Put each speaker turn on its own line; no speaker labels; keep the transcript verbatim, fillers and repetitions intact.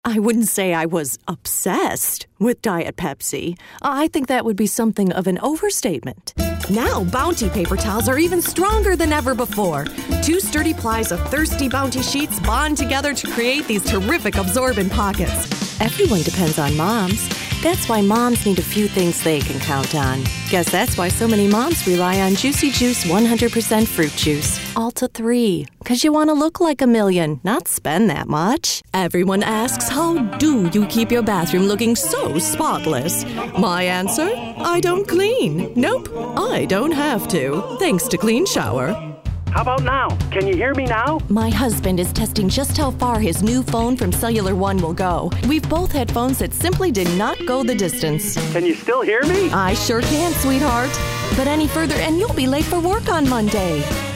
I wouldn't say I was obsessed with Diet Pepsi. I think that would be something of an overstatement. Now, Bounty paper towels are even stronger than ever before. Two sturdy plies of thirsty Bounty sheets bond together to create these terrific absorbent pockets. Everyone depends on moms. That's why moms need a few things they can count on. Guess that's why so many moms rely on Juicy Juice one hundred percent fruit juice. Alta three. Because you want to look like a million, not spend that much. Everyone asks, how do you keep your bathroom looking so spotless? My answer? I don't clean. Nope, I don't have to. Thanks to Clean Shower.
How about now? Can you hear me now?
My husband is testing just how far his new phone from Cellular One will go. We've both had phones that simply did not go the distance.
Can you still hear me?
I sure can, sweetheart. But any further and you'll be late for work on Monday.